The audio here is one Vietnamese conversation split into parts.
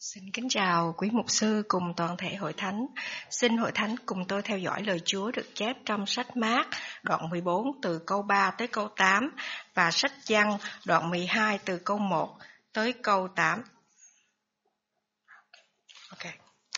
Xin kính chào quý mục sư cùng toàn thể hội thánh. Xin hội thánh cùng tôi theo dõi lời Chúa được chép trong sách Mác đoạn 14 từ câu 3 tới câu 8 và sách Giăng đoạn 12 từ câu 1 tới câu 8. Okay.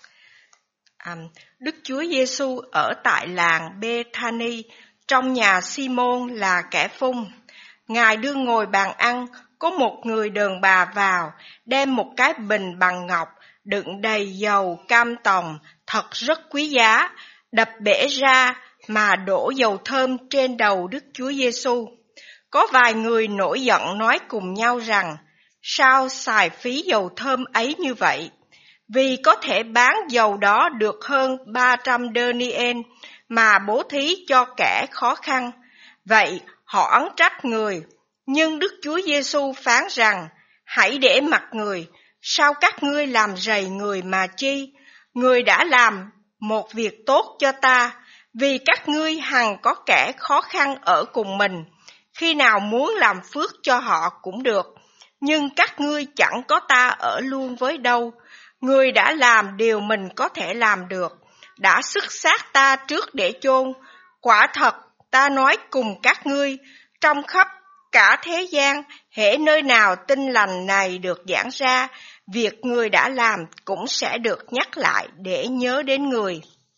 Đức Chúa Giêsu ở tại làng Bê-tha-ni trong nhà Si-môn là kẻ phung. Ngài đương ngồi bàn ăn, có một người đàn bà vào, đem một cái bình bằng ngọc, đựng đầy dầu cam tòng, thật rất quý giá, đập bể ra mà đổ dầu thơm trên đầu Đức Chúa Giêsu. Có vài người nổi giận nói cùng nhau rằng, sao xài phí dầu thơm ấy như vậy? Vì có thể bán dầu đó được hơn 300 denier mà bố thí cho kẻ khó khăn. Vậy họ oán trách người. Nhưng Đức Chúa Giêsu phán rằng, hãy để mặc người, sao các ngươi làm rầy người mà chi? Người đã làm một việc tốt cho ta, vì các ngươi hằng có kẻ khó khăn ở cùng mình. Khi nào muốn làm phước cho họ cũng được, nhưng các ngươi chẳng có ta ở luôn với đâu. Người đã làm điều mình có thể làm được, đã xức xác ta trước để chôn. Quả thật, ta nói cùng các ngươi, trong khắp cả thế gian, hễ nơi nào tin lành này được giảng ra, việc người đã làm cũng sẽ được nhắc lại để nhớ đến người.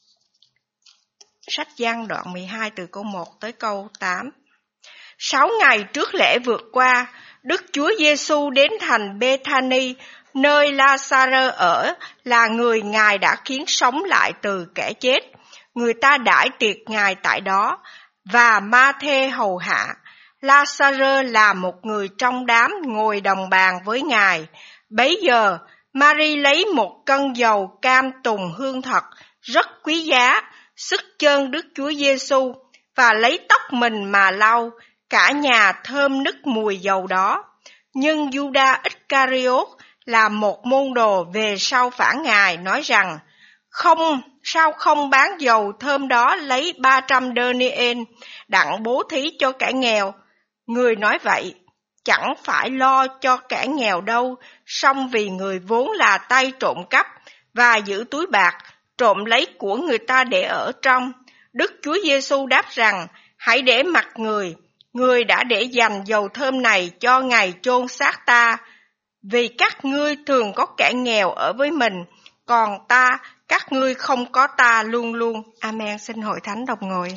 Sách Giăng đoạn 12 từ câu 1 tới câu 8. 6 ngày trước lễ vượt qua, Đức Chúa Giêsu đến thành Bê-tha-ni, nơi La-sa-rơ ở, là người Ngài đã khiến sống lại từ kẻ chết. Người ta đãi tiệc Ngài tại đó, và Ma-thê hầu hạ. La-sa-rơ là một người trong đám ngồi đồng bàn với Ngài. Bấy giờ, Mary lấy một cân dầu cam tùng hương thật, rất quý giá, sức chân Đức Chúa Giêsu và lấy tóc mình mà lau, cả nhà thơm nức mùi dầu đó. Nhưng Giuđa Iscariot là một môn đồ về sau phản Ngài, nói rằng, sao không bán dầu thơm đó lấy 300 denier đặng bố thí cho kẻ nghèo? Người nói vậy, chẳng phải lo cho kẻ nghèo đâu, song vì người vốn là tay trộm cắp và giữ túi bạc, trộm lấy của người ta để ở trong. Đức Chúa Giêsu đáp rằng, hãy để mặc người. Người đã để dành dầu thơm này cho ngày chôn xác ta, vì các ngươi thường có kẻ nghèo ở với mình, còn ta, các ngươi không có ta luôn luôn. Amen. Xin hội thánh đồng ngồi.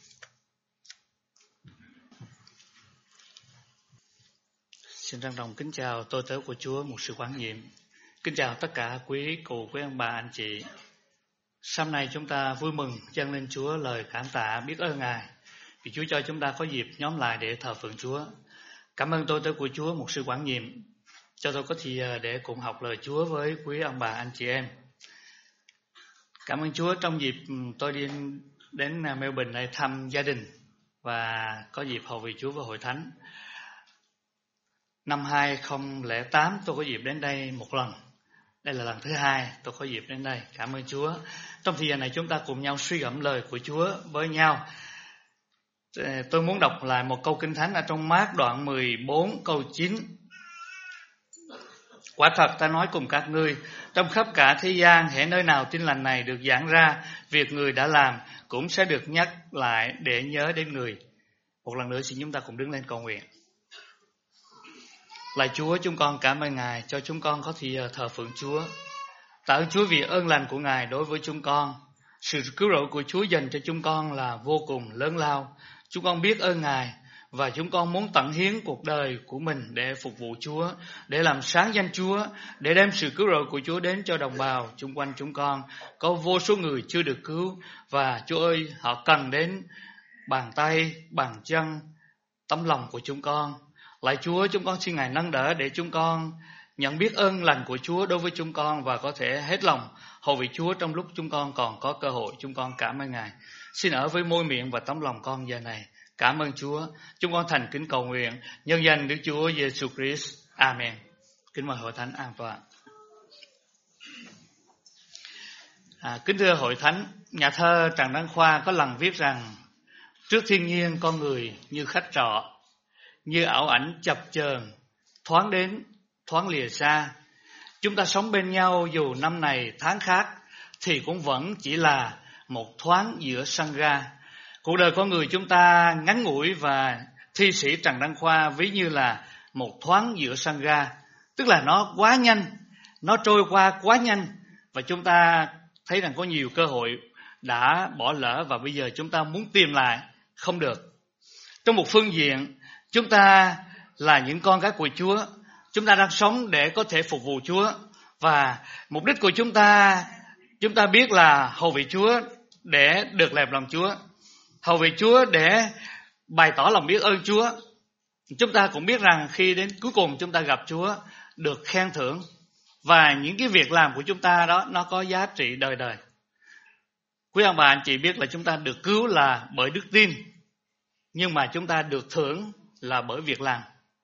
Xin trân trọng kính chào tôi tớ của Chúa, mục sư Quán Nhiệm. Kính chào tất cả quý cụ, quý ông bà, anh chị. Sáng nay chúng ta vui mừng dâng lên Chúa lời cảm tạ biết ơn Ngài, vì Chúa cho chúng ta có dịp nhóm lại để thờ phượng Chúa. Cảm ơn tôi tớ của Chúa, mục sư Quán Nhiệm, cho tôi có thì để cùng học lời Chúa với quý ông bà, anh chị em. Cảm ơn Chúa trong dịp tôi đi đến Melbourne để thăm gia đình và có dịp hầu việc Chúa với hội thánh. Năm 2008 tôi có dịp đến đây một lần. Đây là lần thứ hai tôi có dịp đến đây. Cảm ơn Chúa. Trong thời gian này chúng ta cùng nhau suy gẫm lời của Chúa với nhau. Tôi muốn đọc lại một câu Kinh Thánh ở trong Mác đoạn 14 câu 9. Quả thật ta nói cùng các ngươi, trong khắp cả thế gian, hễ nơi nào tin lành này được giảng ra, việc người đã làm cũng sẽ được nhắc lại để nhớ đến người. Một lần nữa xin chúng ta cùng đứng lên cầu nguyện. Lạy Chúa, chúng con cảm ơn Ngài cho chúng con có thì thờ phượng Chúa. Tạ ơn Chúa vì ơn lành của Ngài đối với chúng con. Sự cứu rỗi của Chúa dành cho chúng con là vô cùng lớn lao. Chúng con biết ơn Ngài và chúng con muốn tận hiến cuộc đời của mình để phục vụ Chúa, để làm sáng danh Chúa, để đem sự cứu rỗi của Chúa đến cho đồng bào chung quanh chúng con. Có vô số người chưa được cứu và Chúa ơi, họ cần đến bàn tay, bàn chân, tấm lòng của chúng con. Lạy Chúa, chúng con xin Ngài nâng đỡ để chúng con nhận biết ơn lành của Chúa đối với chúng con và có thể hết lòng hầu việc Chúa trong lúc chúng con còn có cơ hội. Chúng con cảm ơn Ngài. Xin ở với môi miệng và tấm lòng con giờ này. Cảm ơn Chúa. Chúng con thành kính cầu nguyện nhân danh Đức Chúa Giêsu Christ. Amen. Kính mời hội thánh an toàn. Kính thưa hội thánh, nhà thơ Trần Đăng Khoa có lần viết rằng, trước thiên nhiên con người như khách trọ, như ảo ảnh chập chờn, thoáng đến, thoáng lìa xa. Chúng ta sống bên nhau dù năm này tháng khác thì cũng vẫn chỉ là một thoáng giữa sân ga. Cuộc đời con người chúng ta ngắn ngủi và thi sĩ Trần Đăng Khoa ví như là một thoáng giữa sân ga. Tức là nó quá nhanh, nó trôi qua quá nhanh, và chúng ta thấy rằng có nhiều cơ hội đã bỏ lỡ và bây giờ chúng ta muốn tìm lại không được. Trong một phương diện, chúng ta là những con cái của Chúa. Chúng ta đang sống để có thể phục vụ Chúa, và mục đích của chúng ta biết là hầu việc Chúa để được đẹp lòng Chúa, hầu việc Chúa để bày tỏ lòng biết ơn Chúa. Chúng ta cũng biết rằng khi đến cuối cùng chúng ta gặp Chúa, được khen thưởng, và những cái việc làm của chúng ta đó nó có giá trị đời đời. Quý ông bà anh chị biết là chúng ta được cứu là bởi đức tin, nhưng mà chúng ta được thưởng là bởi việc làm.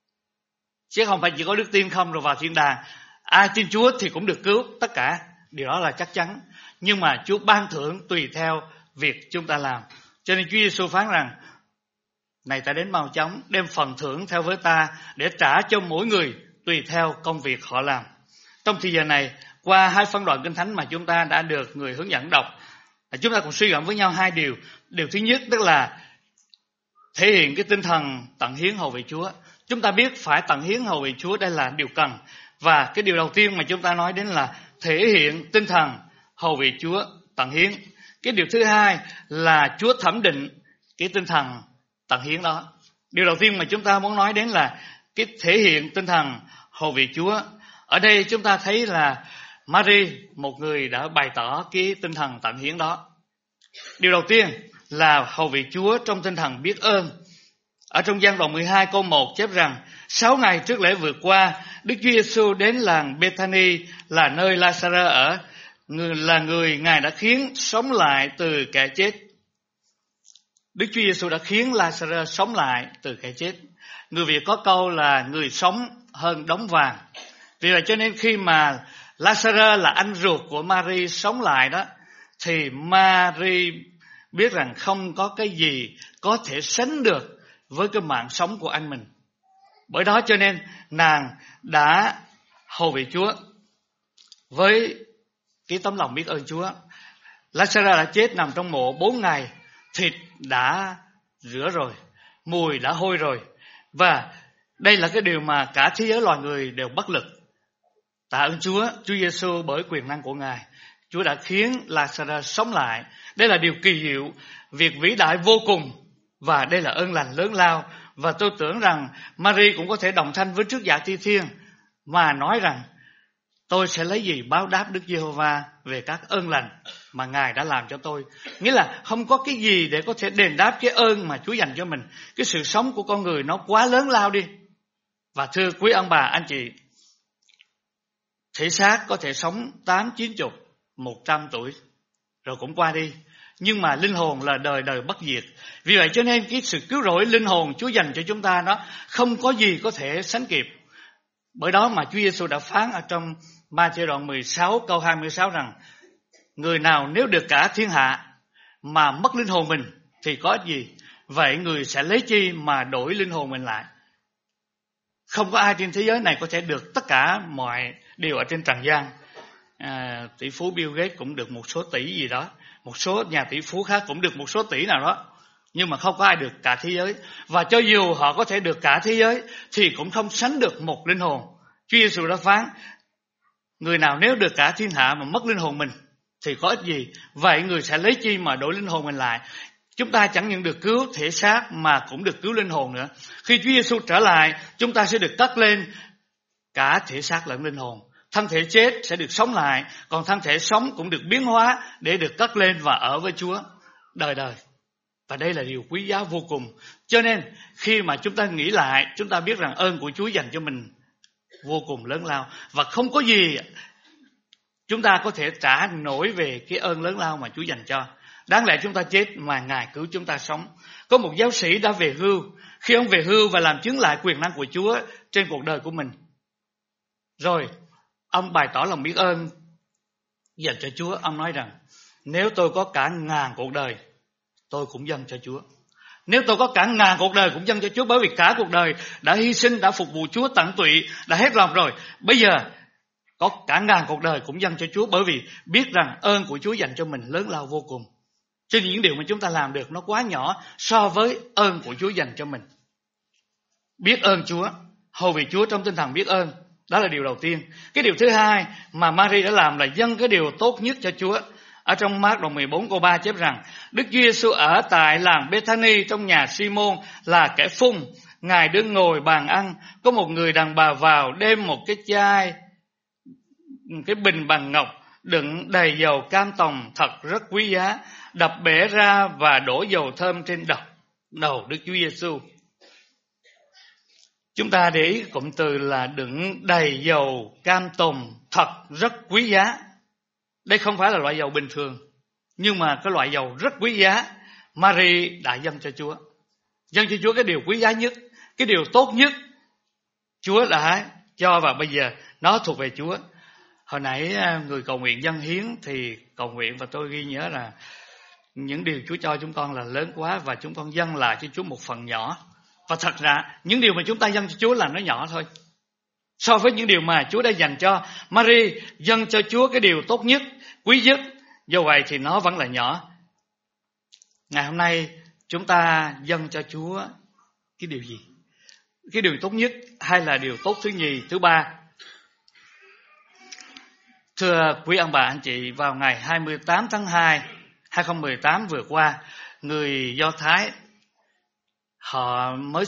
Chứ không phải chỉ có đức tin không rồi vào thiên đàng. Ai tin Chúa thì cũng được cứu, tất cả điều đó là chắc chắn. Nhưng mà Chúa ban thưởng tùy theo việc chúng ta làm. Cho nên Chúa Giêsu phán rằng: này ta đến mau chóng, đem phần thưởng theo với ta để trả cho mỗi người tùy theo công việc họ làm. Trong thời giờ này, qua 2 phân đoạn Kinh Thánh mà chúng ta đã được người hướng dẫn đọc, chúng ta cùng suy gẫm với nhau 2 điều. Điều thứ nhất tức là thể hiện cái tinh thần tận hiến hầu việc Chúa. Chúng ta biết phải tận hiến hầu việc Chúa, đây là điều cần. Và cái điều đầu tiên mà chúng ta nói đến là thể hiện tinh thần hầu việc Chúa tận hiến. Cái điều thứ hai là Chúa thẩm định cái tinh thần tận hiến đó. Điều đầu tiên mà chúng ta muốn nói đến là cái thể hiện tinh thần hầu việc Chúa. Ở đây chúng ta thấy là Mary, một người đã bày tỏ cái tinh thần tận hiến đó. Điều đầu tiên là hầu việc Chúa trong tinh thần biết ơn. Ở trong Giăng đoạn 12 câu 1 chép rằng: 6 ngày trước lễ vượt qua, Đức Chúa Giêsu đến làng Bethany là nơi La-sa-rơ ở, là người Ngài đã khiến sống lại từ kẻ chết. Đức Chúa Giêsu đã khiến La-sa-rơ sống lại từ kẻ chết. Người Việt có câu là người sống hơn đống vàng. Vì vậy cho nên khi mà La-sa-rơ là anh ruột của Mary sống lại đó, thì Mary biết rằng không có cái gì có thể sánh được với cái mạng sống của anh mình. Bởi đó cho nên nàng đã hầu việc Chúa với cái tấm lòng biết ơn Chúa. La-sa-rơ đã chết nằm trong mộ 4 ngày, thịt đã rửa rồi, mùi đã hôi rồi. Và đây là cái điều mà cả thế giới loài người đều bất lực. Tạ ơn Chúa Giêsu bởi quyền năng của Ngài, Chúa đã khiến La-sa-rơ sống lại. Đây là điều kỳ diệu, việc vĩ đại vô cùng, và đây là ơn lành lớn lao. Và tôi tưởng rằng Mary cũng có thể đồng thanh với trước Dạ Thi Thiên mà nói rằng: tôi sẽ lấy gì báo đáp Đức Giê-hô-va về các ơn lành mà Ngài đã làm cho tôi. Nghĩa là không có cái gì để có thể đền đáp cái ơn mà Chúa dành cho mình. Cái sự sống của con người nó quá lớn lao đi. Và thưa quý ông bà anh chị, thể xác có thể sống 80, 90, 100 tuổi rồi cũng qua đi, nhưng mà linh hồn là đời đời bất diệt. Vì vậy cho nên cái sự cứu rỗi linh hồn Chúa dành cho chúng ta nó không có gì có thể sánh kịp. Bởi đó mà Chúa Giêsu đã phán ở trong Ma-thi-ơ đoạn 16 câu 26 rằng: người nào nếu được cả thiên hạ mà mất linh hồn mình thì có ích gì? Vậy người sẽ lấy chi mà đổi linh hồn mình lại? Không có ai trên thế giới này có thể được tất cả mọi điều ở trên trần gian. Tỷ phú Bill Gates cũng được một số tỷ gì đó, một số nhà tỷ phú khác cũng được một số tỷ nào đó, nhưng mà không có ai được cả thế giới. Và cho dù họ có thể được cả thế giới thì cũng không sánh được một linh hồn. Chúa Giêsu đã phán: người nào nếu được cả thiên hạ mà mất linh hồn mình thì có ích gì? Vậy người sẽ lấy chi mà đổi linh hồn mình lại? Chúng ta chẳng những được cứu thể xác mà cũng được cứu linh hồn nữa. Khi Chúa Giêsu trở lại, chúng ta sẽ được cất lên cả thể xác lẫn linh hồn. Thân thể chết sẽ được sống lại, còn thân thể sống cũng được biến hóa để được cất lên và ở với Chúa đời đời. Và đây là điều quý giá vô cùng. Cho nên khi mà chúng ta nghĩ lại, chúng ta biết rằng ơn của Chúa dành cho mình vô cùng lớn lao, và không có gì chúng ta có thể trả nổi về cái ơn lớn lao mà Chúa dành cho. Đáng lẽ chúng ta chết mà Ngài cứu chúng ta sống. Có một giáo sĩ đã về hưu. Khi ông về hưu và làm chứng lại quyền năng của Chúa trên cuộc đời của mình, rồi ông bày tỏ lòng biết ơn dành cho Chúa. Ông nói rằng: nếu tôi có cả 1000 cuộc đời tôi cũng dâng cho Chúa. Nếu tôi có cả 1000 cuộc đời cũng dâng cho Chúa, bởi vì cả cuộc đời đã hy sinh, đã phục vụ Chúa tận tụy, đã hết lòng rồi. Bây giờ có cả ngàn cuộc đời cũng dâng cho Chúa, bởi vì biết rằng ơn của Chúa dành cho mình lớn lao vô cùng. Cho những điều mà chúng ta làm được nó quá nhỏ so với ơn của Chúa dành cho mình. Biết ơn Chúa, hầu vì Chúa trong tinh thần biết ơn, đó là điều đầu tiên. Cái điều thứ hai mà Mary đã làm là dâng cái điều tốt nhất cho Chúa. Ở trong Mác đoạn 14 câu 3 chép rằng Đức Chúa Giêsu ở tại làng Bethany trong nhà Simon là kẻ phung. Ngài đứng ngồi bàn ăn, có một người đàn bà vào đem một cái bình bằng ngọc đựng đầy dầu cam tòng thật rất quý giá, đập bể ra và đổ dầu thơm trên đầu Đức Chúa Giêsu. Chúng ta để ý cụm từ là đựng đầy dầu cam tùng thật rất quý giá. Đây không phải là loại dầu bình thường, nhưng mà cái loại dầu rất quý giá Mary đã dâng cho Chúa. Dâng cho Chúa cái điều quý giá nhất, cái điều tốt nhất Chúa đã cho, và bây giờ nó thuộc về Chúa. Hồi nãy người cầu nguyện dâng hiến thì cầu nguyện và tôi ghi nhớ là những điều Chúa cho chúng con là lớn quá và chúng con dâng lại cho Chúa một phần nhỏ. Và thật ra những điều mà chúng ta dâng cho Chúa là nó nhỏ thôi so với những điều mà Chúa đã dành cho. Mary dâng cho Chúa cái điều tốt nhất, quý nhất, do vậy thì nó vẫn là nhỏ. Ngày hôm nay chúng ta dâng cho Chúa cái điều gì? Cái điều tốt nhất hay là điều tốt thứ nhì, thứ ba? Thưa quý ông bà anh chị, vào ngày 28 tháng 2, 2018 vừa qua, người Do Thái họ mới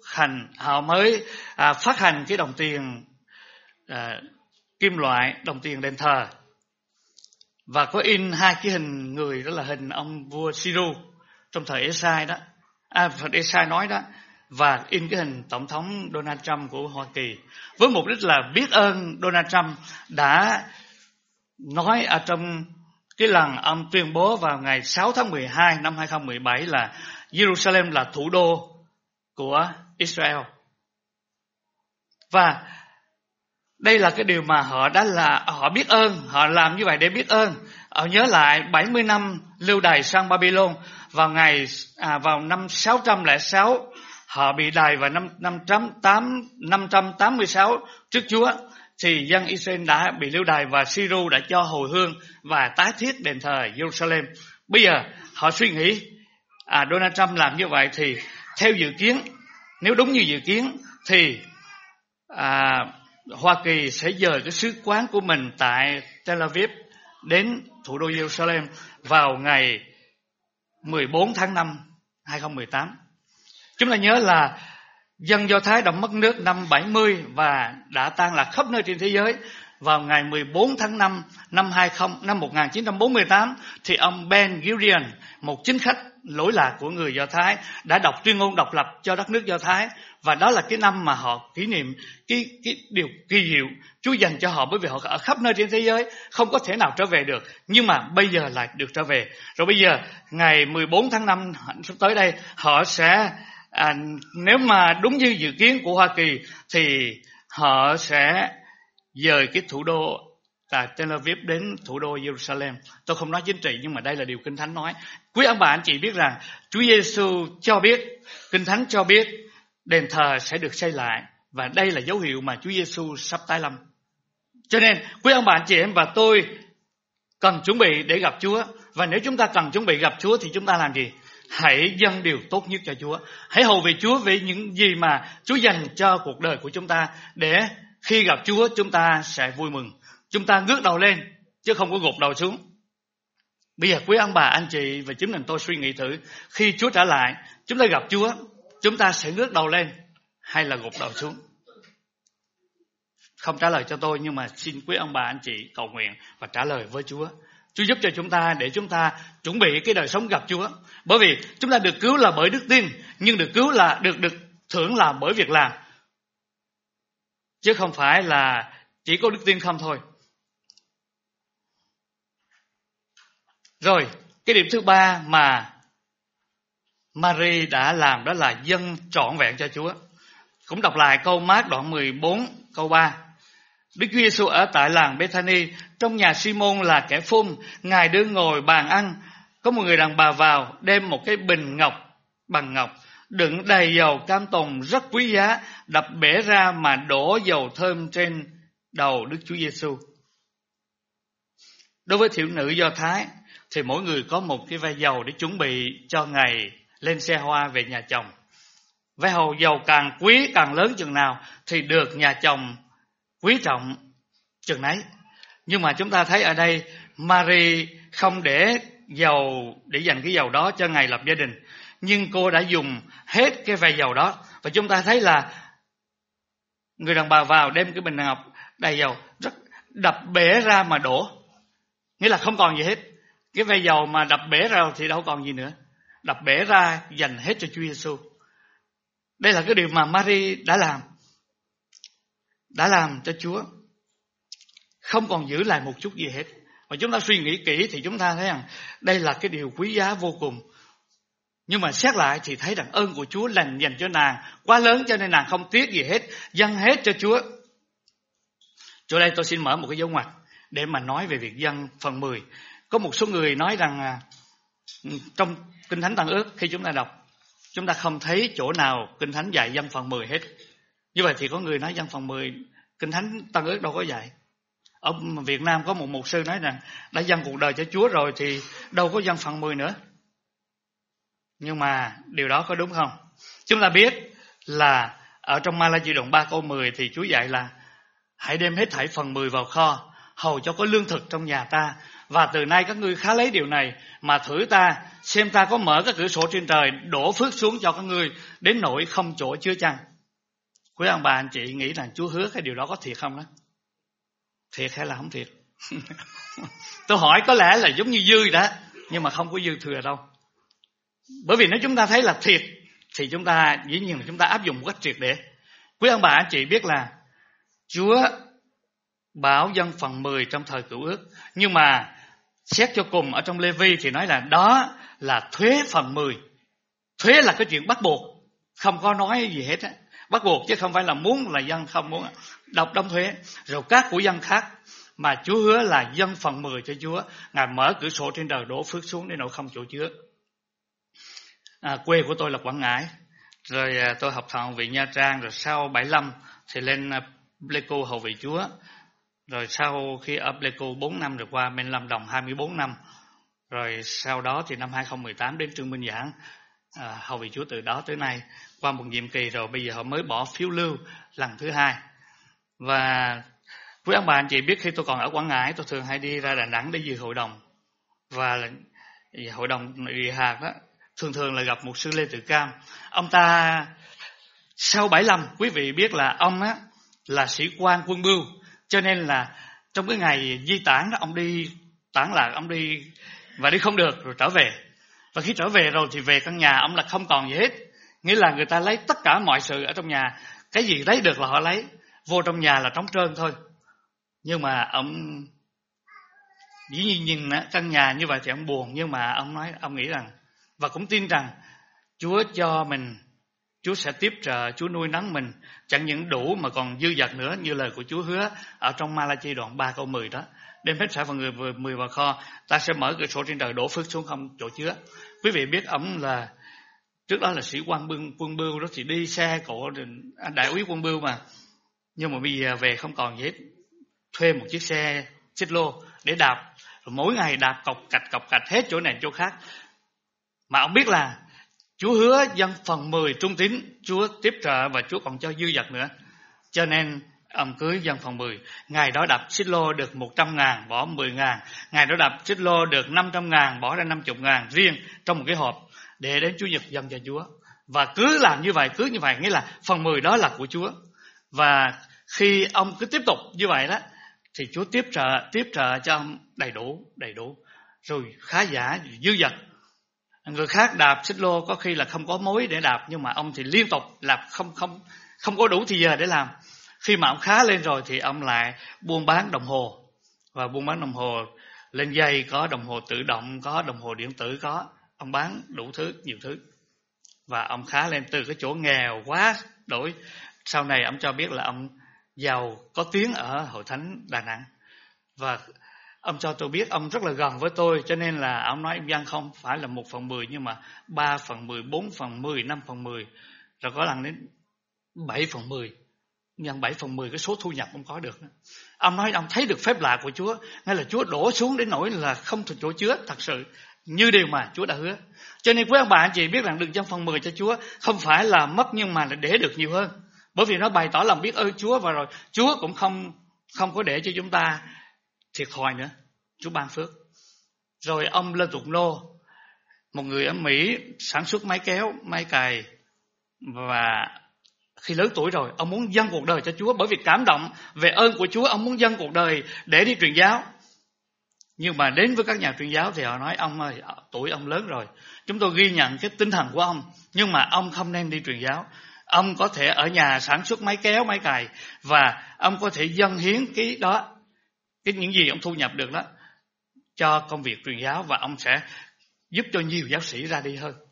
phát hành cái đồng tiền kim loại, đồng tiền đền thờ, và có in hai cái hình người, đó là hình ông vua Siru trong thời Esai đó, Phật Esai nói đó, và in cái hình tổng thống Donald Trump của Hoa Kỳ, với mục đích là biết ơn Donald Trump đã nói ở trong cái lần ông tuyên bố vào ngày 6 tháng 12 năm 2017 là Jerusalem là thủ đô của Israel. Và đây là cái điều mà họ biết ơn, họ làm như vậy để biết ơn. Họ nhớ lại 70 năm lưu đày sang Babylon, vào năm 606 họ bị đày vào năm 586 trước Chúa, thì dân Israel đã bị lưu đày và Siru đã cho hồi hương và tái thiết đền thờ Jerusalem. Bây giờ họ suy nghĩ Donald Trump làm như vậy thì theo dự kiến, nếu đúng như dự kiến thì Hoa Kỳ sẽ dời cái sứ quán của mình tại Tel Aviv đến thủ đô Jerusalem vào ngày 14 tháng 5 2018. Chúng ta nhớ là dân Do Thái đã mất nước năm 70 và đã tan lạc khắp nơi trên thế giới. Vào ngày 14 tháng 5 năm 1948 thì ông Ben Gurion, một chính khách lỗi lạc của người Do Thái, đã đọc tuyên ngôn độc lập cho đất nước Do Thái, và đó là cái năm mà họ kỷ niệm cái điều kỳ diệu Chúa dành cho họ, bởi vì họ ở khắp nơi trên thế giới không có thể nào trở về được, nhưng mà bây giờ lại được trở về. Rồi bây giờ ngày 14 tháng 5 sắp tới đây, họ sẽ nếu mà đúng như dự kiến của Hoa Kỳ thì họ sẽ dời cái thủ đô tại Tel Aviv đến thủ đô Jerusalem. Tôi không nói chính trị, nhưng mà đây là điều Kinh Thánh nói. Quý ông bà anh chị biết rằng Chúa Giêsu cho biết, Kinh Thánh cho biết đền thờ sẽ được xây lại, và đây là dấu hiệu mà Chúa Giêsu sắp tái lâm. Cho nên quý ông bà anh chị em và tôi cần chuẩn bị để gặp Chúa. Và nếu chúng ta cần chuẩn bị gặp Chúa thì chúng ta làm gì? Hãy dâng điều tốt nhất cho Chúa. Hãy hầu về Chúa về những gì mà Chúa dành cho cuộc đời của chúng ta, để khi gặp Chúa chúng ta sẽ vui mừng. Chúng ta ngước đầu lên chứ không có gục đầu xuống. Bây giờ quý ông bà anh chị và chính mình tôi suy nghĩ thử, khi Chúa trở lại, chúng ta gặp Chúa, chúng ta sẽ ngước đầu lên hay là gục đầu xuống? Không trả lời cho tôi, nhưng mà xin quý ông bà anh chị cầu nguyện và trả lời với Chúa. Chúa giúp cho chúng ta để chúng ta chuẩn bị cái đời sống gặp Chúa. Bởi vì chúng ta được cứu là bởi đức tin, nhưng được cứu là được thưởng là bởi việc làm, chứ không phải là chỉ có đức tin không thôi. Rồi, cái điểm thứ ba mà Mary đã làm đó là dâng trọn vẹn cho Chúa. Cũng đọc lại câu Mác đoạn 14 câu 3. Đức Chúa Giêsu ở tại làng Bethany trong nhà Simon là kẻ phung. Ngài đứng ngồi bàn ăn, có một người đàn bà vào đem một cái bình bằng ngọc đựng đầy dầu cam tùng rất quý giá, đập bể ra mà đổ dầu thơm trên đầu Đức Chúa Giêsu. Đối với thiếu nữ Do Thái thì mỗi người có một cái vai dầu để chuẩn bị cho ngày lên xe hoa về nhà chồng. Vai hầu dầu càng quý càng lớn chừng nào thì được nhà chồng quý trọng chừng nấy. Nhưng mà chúng ta thấy ở đây Mary không để dầu để dành cái dầu đó cho ngày lập gia đình, nhưng cô đã dùng hết cái vai dầu đó. Và chúng ta thấy là người đàn bà vào đem cái bình ngọc đầy dầu rất đập bể ra mà đổ, nghĩa là không còn gì hết. Cái vai dầu mà đập bể ra thì đâu còn gì nữa, đập bể ra dành hết cho Chúa Giêsu. Đây là cái điều mà Mary đã làm cho Chúa, không còn giữ lại một chút gì hết. Và chúng ta suy nghĩ kỹ thì chúng ta thấy rằng đây là cái điều quý giá vô cùng. Nhưng mà xét lại thì thấy rằng ơn của Chúa dành cho nàng quá lớn, cho nên nàng không tiếc gì hết, dâng hết cho Chúa. Chỗ đây tôi xin mở một cái dấu ngoặc để mà nói về việc dâng phần 10. Có một số người nói rằng trong Kinh Thánh Tân Ước khi chúng ta đọc, chúng ta không thấy chỗ nào Kinh Thánh dạy dâng phần 10 hết. Như vậy thì có người nói dâng phần 10, Kinh Thánh Tân Ước đâu có dạy. Ở Việt Nam có một mục sư nói rằng đã dâng cuộc đời cho Chúa rồi thì đâu có dâng phần 10 nữa. Nhưng mà điều đó có đúng không? Chúng ta biết là ở trong Ma-la-chi đoạn 3 câu 10 thì Chúa dạy là hãy đem hết thảy phần 10 vào kho, hầu cho có lương thực trong nhà ta. Và từ nay các ngươi khá lấy điều này mà thử ta, xem ta có mở các cửa sổ trên trời đổ phước xuống cho các ngươi đến nỗi không chỗ chứa chăng. Quý ông bà anh chị nghĩ rằng Chúa hứa cái điều đó có thiệt không đó? Thiệt hay là không thiệt? Tôi hỏi có lẽ là giống như dư đó, nhưng mà không có dư thừa đâu. Bởi vì nếu chúng ta thấy là thiệt thì chúng ta dĩ nhiên là chúng ta áp dụng một cách triệt để. Quý ông bà anh chị biết là Chúa bảo dâng phần 10 trong thời Cựu Ước, nhưng mà xét cho cùng ở trong Lê-vi thì nói là đó là thuế phần 10. Thuế là cái chuyện bắt buộc, không có nói gì hết á, bắt buộc chứ không phải là muốn là dâng không muốn. Đóng thuế. Rồi các của dân khác mà Chúa hứa là dâng phần 10 cho Chúa, Ngài mở cửa sổ trên trời đổ phước xuống đến nỗi không chỗ chứa. Quê của tôi là Quảng Ngãi, rồi tôi học thọ vị Nha Trang, rồi sau 75 thì lên Pleiku hầu vị Chúa. Rồi sau khi ở Pleiku 4 năm rồi qua bên Lâm Đồng 24 năm. Rồi sau đó thì năm 2018 đến Trương Minh Giảng hầu vị Chúa từ đó tới nay. Qua một nhiệm kỳ rồi bây giờ họ mới bỏ phiếu lưu lần thứ 2. Và quý ông bà anh chị biết khi tôi còn ở Quảng Ngãi, tôi thường hay đi ra Đà Nẵng để dự hội đồng. Và hội đồng địa hạt đó thường là gặp một sư Lê Tự Cam. Ông ta sau 75, quý vị biết là ông á là sĩ quan quân bưu, cho nên là trong cái ngày di tản đó ông đi tản lạc, ông đi và đi không được rồi trở về. Và khi trở về rồi thì về căn nhà ông là không còn gì hết, nghĩa là người ta lấy tất cả mọi sự ở trong nhà, cái gì lấy được là họ lấy, vô trong nhà là trống trơn thôi. Nhưng mà ông dĩ nhiên nhìn căn nhà như vậy thì ông buồn, nhưng mà ông nói, ông nghĩ rằng và cũng tin rằng Chúa cho mình, Chúa sẽ tiếp trợ, Chúa nuôi nấng mình, chẳng những đủ mà còn dư dật nữa, như lời của Chúa hứa ở trong Ma-la-chi đoạn 3 câu 10 đó. Đem hết thảy phần người 10 vào kho, ta sẽ mở cửa sổ trên trời đổ phước xuống không chỗ chứa. Quý vị biết ông là trước đó là sĩ quan quân bưu đó, thì đi xe cộ đại úy quân bưu mà. Nhưng mà bây giờ về không còn gì hết, thuê một chiếc xe xích lô để đạp, rồi mỗi ngày đạp cọc cạch hết chỗ này chỗ khác. Mà ông biết là Chúa hứa dâng phần 10 trung tín, Chúa tiếp trợ và Chúa còn cho dư dật nữa. Cho nên ông cưới dâng phần 10. Ngày đó đạp xích lô được 100.000, bỏ 10.000. Ngày đó đạp xích lô được 500.000, bỏ ra 50.000 riêng trong một cái hộp để đến Chủ nhật dâng cho Chúa. Và cứ làm như vậy, nghĩa là phần 10 đó là của Chúa. Và khi ông cứ tiếp tục như vậy đó thì Chúa tiếp trợ cho ông đầy đủ, rồi khá giả dư dật. Người khác đạp xích lô có khi là không có mối để đạp, nhưng mà ông thì liên tục đạp, không có đủ thì giờ để làm. Khi mà ông khá lên rồi thì ông lại buôn bán đồng hồ, và buôn bán đồng hồ lên dây, có đồng hồ tự động, có đồng hồ điện tử, có ông bán đủ thứ, nhiều thứ. Và ông khá lên từ cái chỗ nghèo quá đổi, sau này ông cho biết là ông giàu có tiếng ở Hội Thánh Đà Nẵng. Và ông cho tôi biết ông rất là gần với tôi, cho nên là ông nói em dâng không phải là 1/10 nhưng mà 3/10, 4/10, 5/10, rồi có lần đến 7/10. nhân 7/10 cái số thu nhập ông có được. Ông nói ông thấy được phép lạ của Chúa, ngay là Chúa đổ xuống đến nỗi là không thể chỗ chứa, thật sự như điều mà Chúa đã hứa. Cho nên quý ông bà anh chị biết rằng được dâng phần 10 cho Chúa không phải là mất, nhưng mà là để được nhiều hơn. Bởi vì nó bày tỏ lòng biết ơn Chúa, và rồi Chúa cũng không có để cho chúng ta thiệt thòi nữa. Chúa ban phước. Rồi ông Lê Tục Nô, một người ở Mỹ sản xuất máy kéo, máy cày, và khi lớn tuổi rồi ông muốn dâng cuộc đời cho Chúa, bởi vì cảm động về ơn của Chúa, ông muốn dâng cuộc đời để đi truyền giáo. Nhưng mà đến với các nhà truyền giáo thì họ nói: ông ơi, tuổi ông lớn rồi, chúng tôi ghi nhận cái tinh thần của ông, nhưng mà ông không nên đi truyền giáo. Ông có thể ở nhà sản xuất máy kéo, máy cày, và ông có thể dâng hiến cái đó, những gì ông thu nhập được đó, cho công việc truyền giáo, và ông sẽ giúp cho nhiều giáo sĩ ra đi hơn.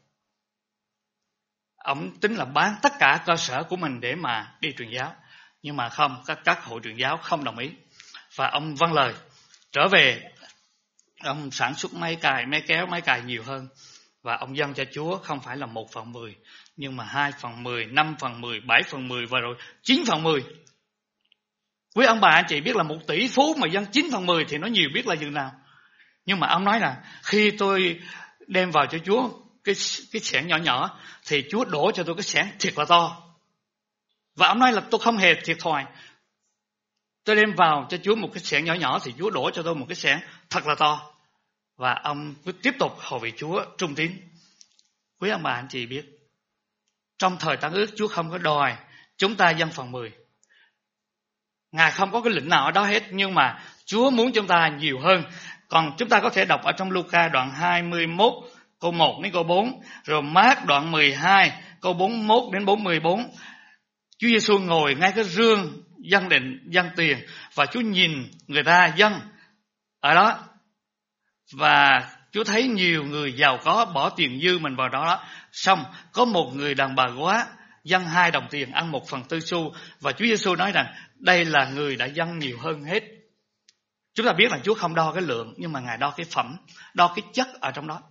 Ông tính là bán tất cả cơ sở của mình để mà đi truyền giáo. Nhưng mà không, các hội truyền giáo không đồng ý. Và ông vâng lời, trở về, ông sản xuất máy cày, máy kéo, máy cày nhiều hơn. Và ông dâng cho Chúa không phải là 1/10, nhưng mà 2/10, 5/10, 7/10 và rồi 9/10. Quý ông bà anh chị biết là 1 tỷ phú mà dâng 9/10 thì nó nhiều biết là chừng nào. Nhưng mà ông nói là khi tôi đem vào cho Chúa cái xẻng nhỏ nhỏ thì Chúa đổ cho tôi cái xẻng thiệt là to. Và ông nói là tôi không hề thiệt thòi. Tôi đem vào cho Chúa một cái xẻng nhỏ nhỏ thì Chúa đổ cho tôi một cái xẻng thật là to. Và ông cứ tiếp tục hầu vị Chúa trung tín. Quý ông bà anh chị biết, trong thời Tân Ước Chúa không có đòi chúng ta dâng phần 10. Ngài không có cái lệnh nào ở đó hết, nhưng mà Chúa muốn chúng ta nhiều hơn. Còn chúng ta có thể đọc ở trong Luca đoạn 21 câu 1 đến câu 4, rồi Mác đoạn 12 câu 41 đến 44. Chúa Giêsu ngồi ngay cái rương dâng tiền, và Chúa nhìn người ta dâng ở đó, và Chúa thấy nhiều người giàu có bỏ tiền dư mình vào đó. Xong có một người đàn bà góa dâng 2 đồng tiền, ăn 1/4 xu, và Chúa Giêsu nói rằng đây là người đã dâng nhiều hơn hết. Chúng ta biết là Chúa không đo cái lượng, nhưng mà Ngài đo cái phẩm, đo cái chất ở trong đó.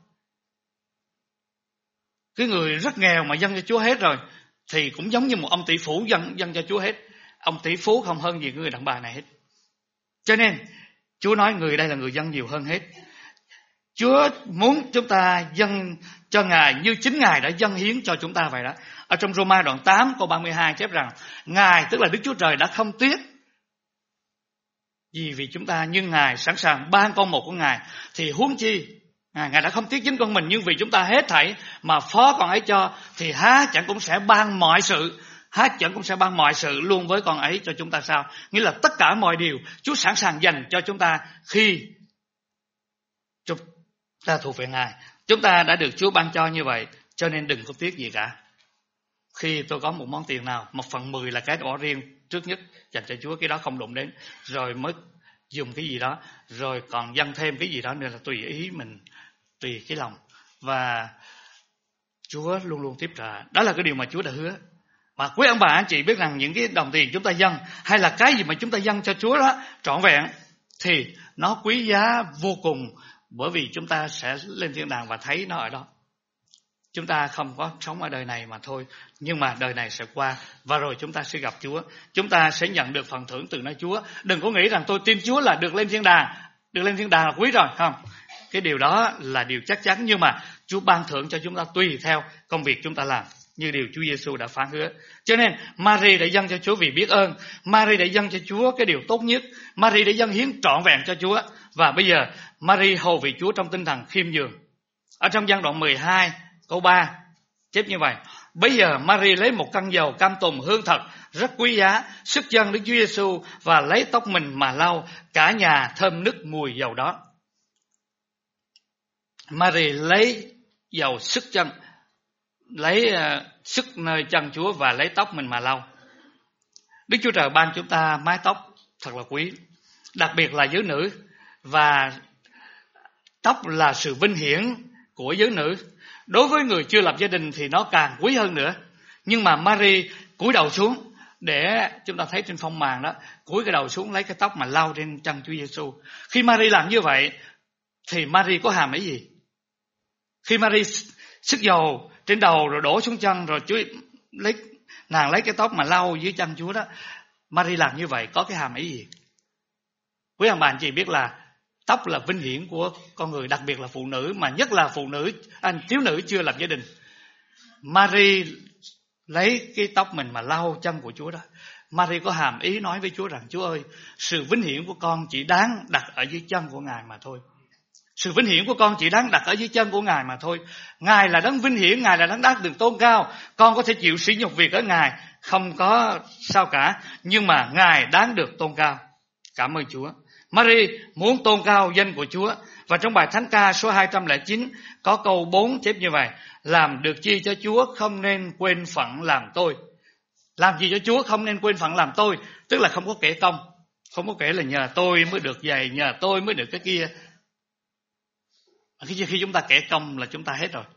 Cái người rất nghèo mà dâng cho Chúa hết rồi thì cũng giống như một ông tỷ phú dâng cho Chúa hết. Ông tỷ phú không hơn gì người đàn bà này hết. Cho nên Chúa nói người đây là người dâng nhiều hơn hết. Chúa muốn chúng ta dâng cho Ngài như chính Ngài đã dâng hiến cho chúng ta vậy đó. Ở trong Roma đoạn 8 câu 32 chép rằng Ngài, tức là Đức Chúa Trời, đã không tiếc gì vì chúng ta, nhưng Ngài sẵn sàng ban con một của Ngài. Thì huống chi Ngài đã không tiếc chính con mình, nhưng vì chúng ta hết thảy mà phó con ấy cho, thì há chẳng cũng sẽ ban mọi sự luôn với con ấy cho chúng ta sao? Nghĩa là tất cả mọi điều Chúa sẵn sàng dành cho chúng ta khi chúng ta thuộc về Ngài. Chúng ta đã được Chúa ban cho như vậy, cho nên đừng có tiếc gì cả. Khi tôi có một món tiền nào, 1/10 là cái bỏ riêng trước nhất dành cho Chúa, cái đó không đụng đến, rồi mới dùng cái gì đó, rồi còn dâng thêm cái gì đó nữa là tùy ý mình, tùy cái lòng. Và Chúa luôn luôn tiếp trả. Đó là cái điều mà Chúa đã hứa. Mà quý ông bà anh chị biết rằng những cái đồng tiền chúng ta dâng, hay là cái gì mà chúng ta dâng cho Chúa đó trọn vẹn, thì nó quý giá vô cùng, bởi vì chúng ta sẽ lên thiên đàng và thấy nó ở đó. Chúng ta không có sống ở đời này mà thôi, nhưng mà đời này sẽ qua, và rồi chúng ta sẽ gặp Chúa. Chúng ta sẽ nhận được phần thưởng từ nơi Chúa. Đừng có nghĩ rằng tôi tin Chúa là được lên thiên đàng. Được lên thiên đàng là quý rồi, không. Cái điều đó là điều chắc chắn, nhưng mà Chúa ban thưởng cho chúng ta tùy theo công việc chúng ta làm, như điều Chúa Giêsu đã phán hứa. Cho nên Mary đã dâng cho Chúa vì biết ơn. Mary đã dâng cho Chúa cái điều tốt nhất. Mary đã dâng hiến trọn vẹn cho Chúa. Và bây giờ Mary hầu vị Chúa trong tinh thần khiêm nhường. Ở trong văn đoạn 12 câu 3 chép như vậy: bây giờ Mary lấy một căn dầu cam tùng hương thật rất quý giá, sức dâng Đức Chúa Giêsu, và lấy tóc mình mà lau, cả nhà thơm nức mùi dầu đó. Mary lấy dầu sức chân, lấy sức nơi chân Chúa và lấy tóc mình mà lau. Đức Chúa Trời ban chúng ta mái tóc thật là quý, đặc biệt là giới nữ, và tóc là sự vinh hiển của giới nữ. Đối với người chưa lập gia đình thì nó càng quý hơn nữa. Nhưng mà Mary cúi đầu xuống, để chúng ta thấy trên phong màn đó, cúi cái đầu xuống lấy cái tóc mà lau trên chân Chúa Giêsu. Khi Mary làm như vậy thì Mary có hàm ý gì? Khi Mary sức dầu trên đầu rồi đổ xuống chân, rồi Chúa nàng lấy cái tóc mà lau dưới chân Chúa đó, Mary làm như vậy có cái hàm ý gì? Quý ông bà anh chị biết là tóc là vinh hiển của con người, đặc biệt là phụ nữ, mà nhất là phụ nữ, thiếu nữ chưa lập gia đình. Mary lấy cái tóc mình mà lau chân của Chúa đó. Mary có hàm ý nói với Chúa rằng: Chúa ơi, sự vinh hiển của con chỉ đáng đặt ở dưới chân của Ngài mà thôi. Sự vinh hiển của con chỉ đáng đặt ở dưới chân của Ngài mà thôi. Ngài là đấng vinh hiển, Ngài là đấng đáng được tôn cao. Con có thể chịu sỉ nhục việc ở Ngài, không có sao cả, nhưng mà Ngài đáng được tôn cao. Cảm ơn Chúa. Mary muốn tôn cao danh của Chúa. Và trong bài Thánh ca số 209 có câu 4 chép như vậy: làm được chi cho Chúa không nên quên phận làm tôi. Làm gì cho Chúa không nên quên phận làm tôi, tức là không có kể công, không có kể là nhờ tôi mới được vậy, nhờ tôi mới được cái kia. Khi chúng ta kể công là chúng ta hết rồi.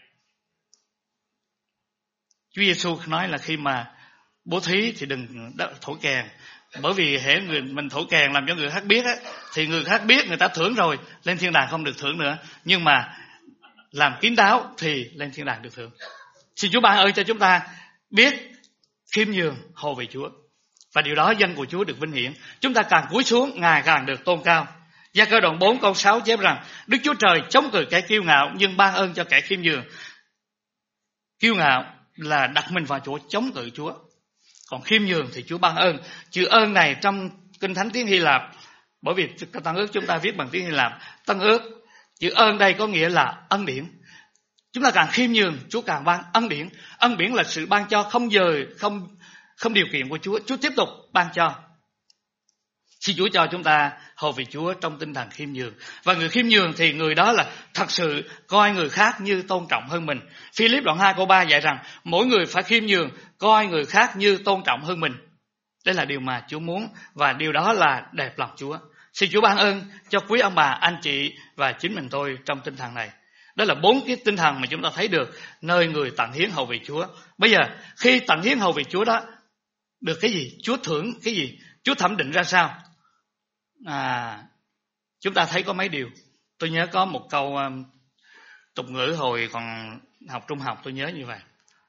Chúa Giêsu nói là khi mà bố thí thì đừng thổi kèn, bởi vì hễ mình thổi kèn làm cho người khác biết á, thì người khác biết, người ta thưởng rồi, lên thiên đàng không được thưởng nữa. Nhưng mà làm kín đáo thì lên thiên đàng được thưởng. Xin Chúa ban ơn cho chúng ta biết khiêm nhường hầu về Chúa, và điều đó danh của Chúa được vinh hiển. Chúng ta càng cúi xuống, Ngài càng được tôn cao. Gia Cơ đoạn 4 câu 6 chép rằng: Đức Chúa Trời chống cự kẻ kiêu ngạo, nhưng ban ơn cho kẻ khiêm nhường. Kiêu ngạo là đặt mình vào chỗ chống cự Chúa, còn khiêm nhường thì Chúa ban ơn. Chữ ơn này trong Kinh Thánh tiếng Hy Lạp, bởi vì Tân ước chúng ta viết bằng tiếng Hy Lạp, Tân ước, chữ ơn đây có nghĩa là ân điển. Chúng ta càng khiêm nhường, Chúa càng ban ân điển. Ân điển là sự ban cho không dời, không điều kiện của Chúa. Chúa tiếp tục ban cho. Xin Chúa cho chúng ta hầu về Chúa trong tinh thần khiêm nhường. Và người khiêm nhường thì người đó là thật sự coi người khác như tôn trọng hơn mình. Philip đoạn 2 câu 3 dạy rằng mỗi người phải khiêm nhường, coi người khác như tôn trọng hơn mình. Đây là điều mà Chúa muốn, và điều đó là đẹp lòng Chúa. Xin Chúa ban ơn cho quý ông bà, anh chị và chính mình tôi trong tinh thần này. Đó là 4 cái tinh thần mà chúng ta thấy được nơi người tặng hiến hầu về Chúa. Bây giờ khi tặng hiến hầu về Chúa đó, được cái gì? Chúa thưởng cái gì? Chúa thẩm định ra sao? Chúng ta thấy có mấy điều. Tôi nhớ có một câu tục ngữ hồi còn học trung học, tôi nhớ như vậy: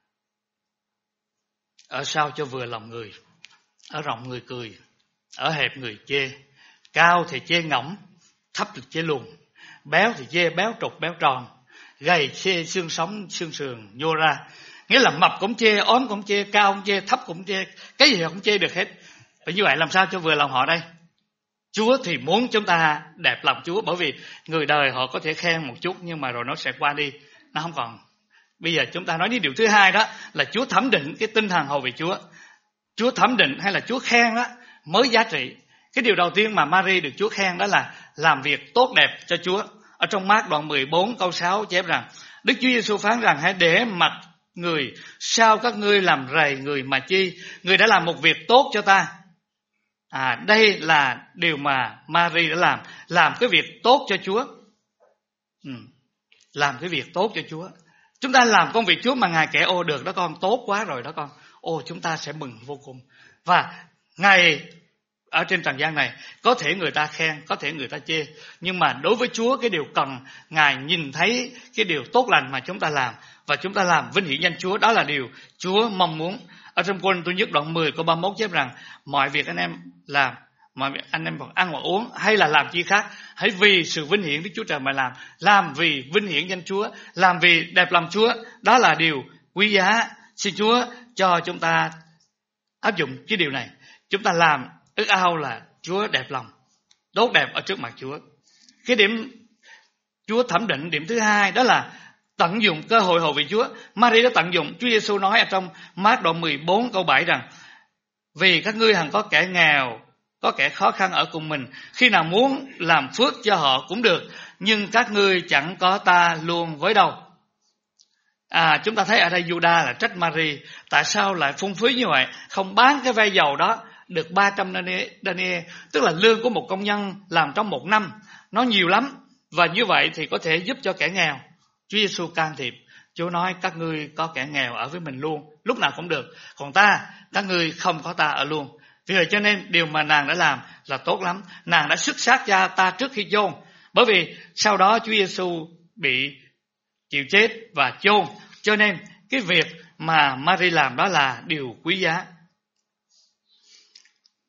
ở sao cho vừa lòng người, ở rộng người cười, ở hẹp người chê, cao thì chê ngỗng, thấp thì chê lùn, béo thì chê béo trục béo tròn, gầy chê xương sống xương sườn nhô ra. Nghĩa là mập cũng chê, ốm cũng chê, cao cũng chê, thấp cũng chê, cái gì họ cũng chê được hết. Và như vậy làm sao cho vừa lòng họ đây? Chúa thì muốn chúng ta đẹp lòng Chúa, bởi vì người đời họ có thể khen một chút nhưng mà rồi nó sẽ qua đi, nó không còn. Bây giờ chúng ta nói đến điều thứ hai, đó là Chúa thẩm định cái tinh thần hầu về Chúa. Chúa thẩm định hay là Chúa khen đó mới giá trị. Cái điều đầu tiên mà Mary được Chúa khen đó là làm việc tốt đẹp cho Chúa. Ở trong Mác đoạn 14 câu 6 chép rằng: Đức Chúa Giêsu phán rằng hãy để mặc người, sao các ngươi làm rầy người mà chi? Người đã làm một việc tốt cho ta. Đây là điều mà Mary đã làm cái việc tốt cho Chúa. Làm cái việc tốt cho Chúa. Chúng ta làm công việc Chúa mà Ngài kể: ô được đó con, tốt quá rồi đó con. Ô, chúng ta sẽ mừng vô cùng. Và Ngài ở trên trần gian này, có thể người ta khen, có thể người ta chê, nhưng mà đối với Chúa, cái điều cần Ngài nhìn thấy cái điều tốt lành mà chúng ta làm, và chúng ta làm vinh hiển danh Chúa. Đó là điều Chúa mong muốn. Ở trong Cô-rinh-tô nhất đoạn 10 câu 31 chép rằng: mọi việc anh em làm, mọi việc anh em còn ăn hoặc uống hay là làm chi khác, hãy vì sự vinh hiển Đức Chúa Trời mà làm vì vinh hiển danh Chúa, làm vì đẹp lòng Chúa. Đó là điều quý giá. Xin Chúa cho chúng ta áp dụng cái điều này. Chúng ta làm ước ao là Chúa đẹp lòng, tốt đẹp ở trước mặt Chúa. Cái điểm Chúa thẩm định, điểm thứ hai, đó là tận dụng cơ hội hầu về Chúa. Mary đã tận dụng. Chúa Giêsu nói ở trong Mác đoạn 14 câu 7 rằng: vì các ngươi hằng có kẻ nghèo, có kẻ khó khăn ở cùng mình, khi nào muốn làm phước cho họ cũng được, nhưng các ngươi chẳng có ta luôn với đâu. Chúng ta thấy ở đây Juda là trách Mary, tại sao lại phung phí như vậy, không bán cái ve dầu đó được 300 denier, tức là lương của một công nhân làm trong một năm, nó nhiều lắm, và như vậy thì có thể giúp cho kẻ nghèo. Chúa Giêsu can thiệp. Chúa nói: các ngươi có kẻ nghèo ở với mình luôn, lúc nào cũng được, còn ta, các ngươi không có ta ở luôn. Vì vậy cho nên điều mà nàng đã làm là tốt lắm. Nàng đã sức xác cha ta trước khi chôn, bởi vì sau đó Chúa Giêsu bị chịu chết và chôn, cho nên cái việc mà Mary làm đó là điều quý giá.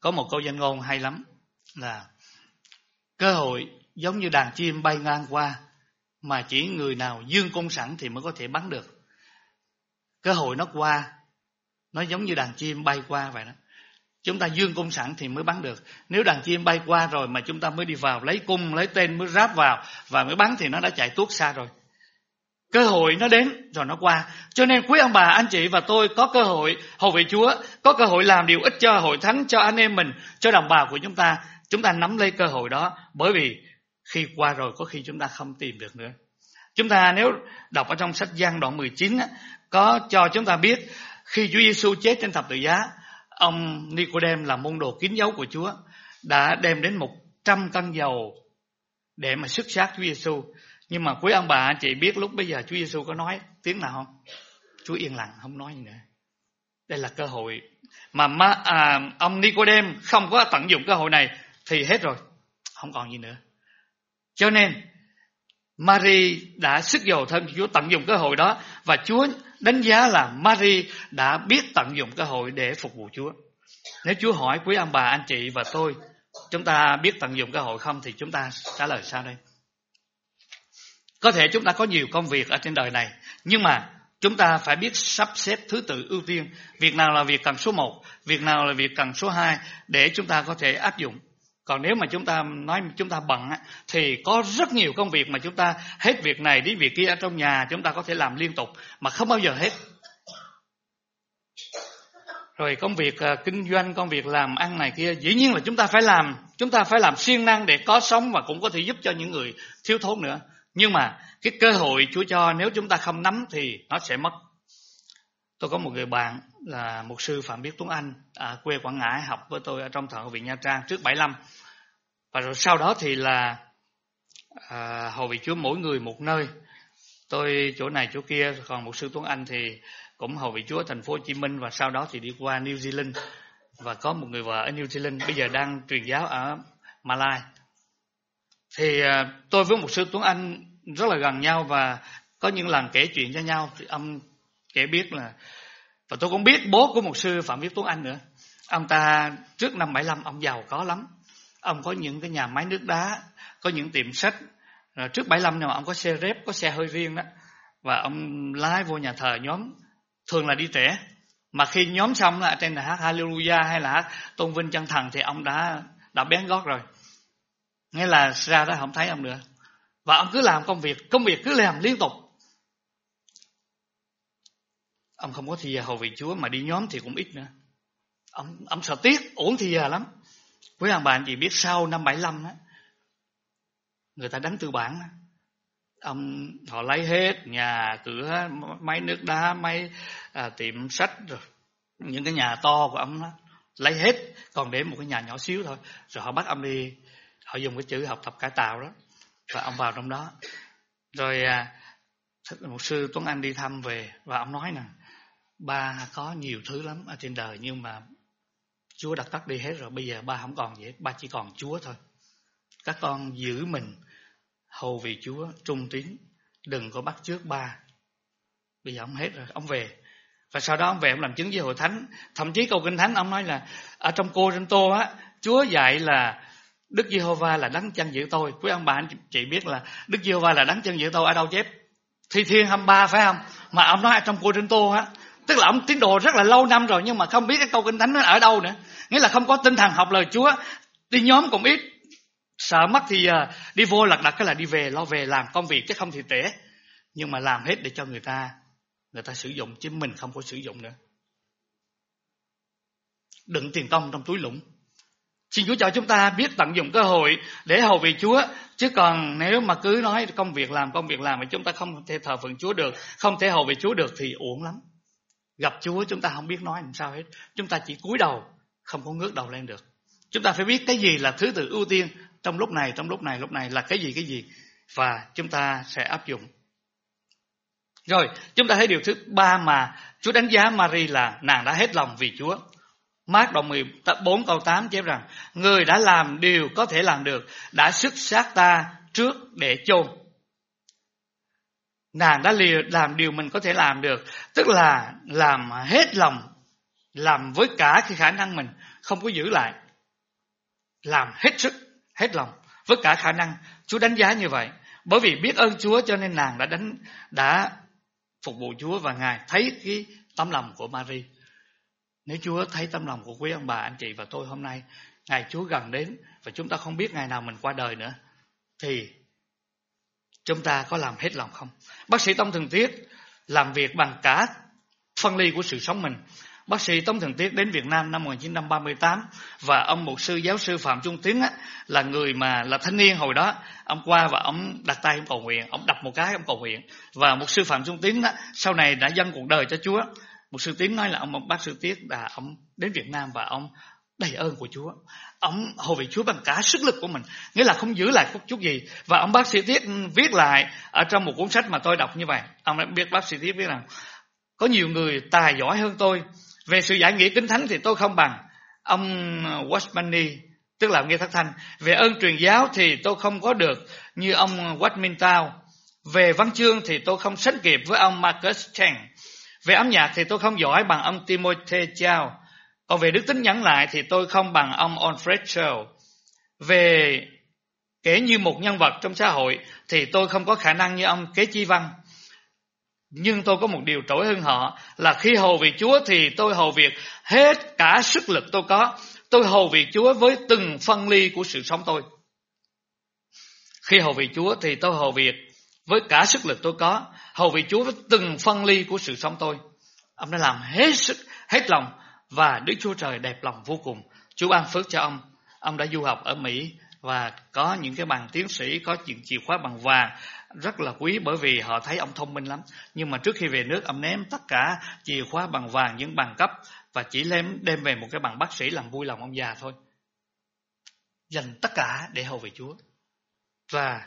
Có một câu danh ngôn hay lắm là cơ hội giống như đàn chim bay ngang qua, mà chỉ người nào dương cung sẵn thì mới có thể bắn được. Cơ hội nó qua, nó giống như đàn chim bay qua vậy đó. Chúng ta dương cung sẵn thì mới bắn được. Nếu đàn chim bay qua rồi mà chúng ta mới đi vào lấy cung, lấy tên mới ráp vào và mới bắn thì nó đã chạy tuốt xa rồi. Cơ hội nó đến rồi nó qua. Cho nên quý ông bà, anh chị và tôi có cơ hội hầu về Chúa, có cơ hội làm điều ích cho hội thánh, cho anh em mình, cho đồng bào của chúng ta. Chúng ta nắm lấy cơ hội đó, bởi vì khi qua rồi có khi chúng ta không tìm được nữa. Chúng ta nếu đọc ở trong sách Giăng đoạn 19 có cho chúng ta biết khi Chúa Giêsu chết trên thập tự giá, ông Nicodem là môn đồ kín dấu của Chúa đã đem đến 100 cân dầu để mà sức xác Chúa Giêsu. Nhưng mà quý ông bà anh chị biết lúc bây giờ Chúa Giêsu có nói tiếng nào không? Chúa yên lặng không nói gì nữa. Đây là cơ hội mà ông Nicodem không có tận dụng cơ hội này thì hết rồi, không còn gì nữa. Cho nên Mary đã sức dầu thân Chúa, tận dụng cơ hội đó, và Chúa đánh giá là Mary đã biết tận dụng cơ hội để phục vụ Chúa. Nếu Chúa hỏi quý ông bà anh chị và tôi, chúng ta biết tận dụng cơ hội không, thì chúng ta trả lời sao đây? Có thể chúng ta có nhiều công việc ở trên đời này, nhưng mà chúng ta phải biết sắp xếp thứ tự ưu tiên. Việc nào là việc cần số 1, việc nào là việc cần số 2 để chúng ta có thể áp dụng. Còn nếu mà chúng ta nói chúng ta bận thì có rất nhiều công việc mà chúng ta hết việc này đến việc kia ở trong nhà, chúng ta có thể làm liên tục mà không bao giờ hết. Rồi công việc kinh doanh, công việc làm ăn này kia, dĩ nhiên là chúng ta phải làm siêng năng để có sống và cũng có thể giúp cho những người thiếu thốn nữa. Nhưng mà cái cơ hội Chúa cho nếu chúng ta không nắm thì nó sẽ mất. Tôi có một người bạn là mục sư Phạm Viết Tuấn Anh, quê Quảng Ngãi, học với tôi ở trong Thần Học viện Nha Trang trước 75. Và rồi sau đó thì là hầu vị Chúa mỗi người một nơi. Tôi chỗ này chỗ kia, còn mục sư Tuấn Anh thì cũng hầu vị Chúa ở thành phố Hồ Chí Minh, và sau đó thì đi qua New Zealand và có một người vợ ở New Zealand, bây giờ đang truyền giáo ở Malai. Thì tôi với mục sư Tuấn Anh rất là gần nhau, và có những lần kể chuyện cho nhau thì ông kể biết là, và tôi cũng biết bố của mục sư Phạm Viết Tuấn Anh nữa. Ông ta trước năm 75 ông giàu có lắm. Ông có những cái nhà máy nước đá, có những tiệm sách. Rồi trước 75 nhưng mà ông có xe rép, có xe hơi riêng đó. Và ông lái vô nhà thờ nhóm, thường là đi trễ. Mà khi nhóm xong là trên là hát Hallelujah hay là hát tôn vinh chân thần thì ông đã bén gót rồi. Nghĩa là ra đó không thấy ông nữa. Và ông cứ làm công việc cứ làm liên tục. Ông không có thì giờ hầu vị Chúa, mà đi nhóm thì cũng ít nữa. Ông sợ tiếc, uổng thì giờ lắm. Quý ông bà anh chị biết sau năm 75 đó, người ta đánh tư bản. Họ lấy hết nhà cửa, máy nước đá, máy tiệm sách, rồi những cái nhà to của ông đó, lấy hết, còn để một cái nhà nhỏ xíu thôi. Rồi họ bắt ông đi, họ dùng cái chữ học tập cải tạo đó, và ông vào trong đó. Rồi một sư Tuấn Anh đi thăm về, và ông nói nè, ba có nhiều thứ lắm ở trên đời, nhưng mà Chúa đã cắt đi hết rồi, bây giờ ba không còn gì hết, ba chỉ còn Chúa thôi. Các con giữ mình hầu vì Chúa, trung tín, đừng có bắt chước ba. Bây giờ ông hết rồi, ông về. Và sau đó ông về ông làm chứng với hội thánh. Thậm chí câu kinh thánh ông nói là ở trong Cô-rinh-tô á, Chúa dạy là Đức Giê-hô-va là đấng chân giữ tôi. Quý ông bà anh chị biết là Đức Giê-hô-va là đấng chân giữ tôi ở đâu chép? Thi Thiên 23 phải không? Mà ông nói ở trong Cô-rinh-tô á, tức là ông tín đồ rất là lâu năm rồi, nhưng mà không biết cái câu kinh thánh nó ở đâu nữa. Nghĩa là không có tinh thần học lời Chúa, đi nhóm cũng ít, sợ mất thì giờ đi vô lật đật cái là đi về, lo về làm công việc chứ không thì trễ. Nhưng mà làm hết để cho người ta sử dụng, chứ mình không có sử dụng nữa. Đựng tiền công trong túi lũng. Xin Chúa cho chúng ta biết tận dụng cơ hội để hầu vị Chúa. Chứ còn nếu mà cứ nói công việc làm mà chúng ta không thể thờ phượng Chúa được, không thể hầu vị Chúa được thì uổng lắm. Gặp Chúa chúng ta không biết nói làm sao hết. Chúng ta chỉ cúi đầu, không có ngước đầu lên được. Chúng ta phải biết cái gì là thứ tự ưu tiên trong lúc này là cái gì, và chúng ta sẽ áp dụng. Rồi, chúng ta thấy điều thứ ba mà Chúa đánh giá Mary là nàng đã hết lòng vì Chúa. Mác đoạn 14 câu 8 chép rằng, người đã làm điều có thể làm được, đã sức xác ta trước để chôn. Nàng đã làm điều mình có thể làm được, tức là làm hết lòng, làm với cả cái khả năng mình, không có giữ lại. làm hết sức, hết lòng, với cả khả năng. Chúa đánh giá như vậy. Bởi vì biết ơn Chúa cho nên nàng đã phục vụ Chúa, và Ngài thấy cái tấm lòng của Mary. Nếu Chúa thấy tấm lòng của quý ông bà, anh chị và tôi hôm nay, ngày Chúa gần đến và chúng ta không biết ngày nào mình qua đời nữa, thì chúng ta có làm hết lòng không? Bác sĩ Tông Thường Tiết làm việc bằng cả phân ly của sự sống mình. Bác sĩ Tông Thường Tiết đến Việt Nam năm 1938, và ông mục sư giáo sư Phạm Trung Tiến là người mà là thanh niên hồi đó. Ông qua và ông đặt tay ông cầu nguyện, ông đập một cái ông cầu nguyện. Và mục sư Phạm Trung Tiến sau này đã dâng cuộc đời cho Chúa. Mục sư Tiến nói là bác sư Tiết là ông đến Việt Nam và ông đầy ơn của Chúa. Ông hầu việc Chúa bằng cả sức lực của mình, nghĩa là không giữ lại chút gì. Và ông bác sĩ Tiết viết lại ở trong một cuốn sách mà tôi đọc như vậy. Ông đã biết bác sĩ Tiết viết rằng có nhiều người tài giỏi hơn tôi. Về sự giải nghĩa Kinh Thánh thì tôi không bằng ông Watchmani, tức là nghe thất thanh. Về ơn truyền giáo thì tôi không có được như ông Watmintow. Về văn chương thì tôi không sánh kịp với ông Marcus Cheng. Về âm nhạc thì tôi không giỏi bằng ông Timothy Chao. Còn về đức tính nhẫn lại thì tôi không bằng ông Alfred Shaw. Về kể như một nhân vật trong xã hội thì tôi không có khả năng như ông Kế Chi Văn. Nhưng tôi có một điều trỗi hơn họ, là khi hầu việc Chúa thì tôi hầu việc hết cả sức lực tôi có. Tôi hầu việc Chúa với từng phân ly của sự sống tôi. Khi hầu việc Chúa thì tôi hầu việc với cả sức lực tôi có, hầu việc Chúa với từng phân ly của sự sống tôi. Ông đã làm hết sức, hết lòng, và Đức Chúa Trời đẹp lòng vô cùng. Chúa ban phước cho ông. Ông đã du học ở Mỹ và có những cái bằng tiến sĩ, có những chìa khóa bằng vàng rất là quý, bởi vì họ thấy ông thông minh lắm. Nhưng mà trước khi về nước, ông ném tất cả chìa khóa bằng vàng, những bằng cấp, và chỉ đem về một cái bằng bác sĩ làm vui lòng ông già thôi. Dành tất cả để hầu về Chúa. Và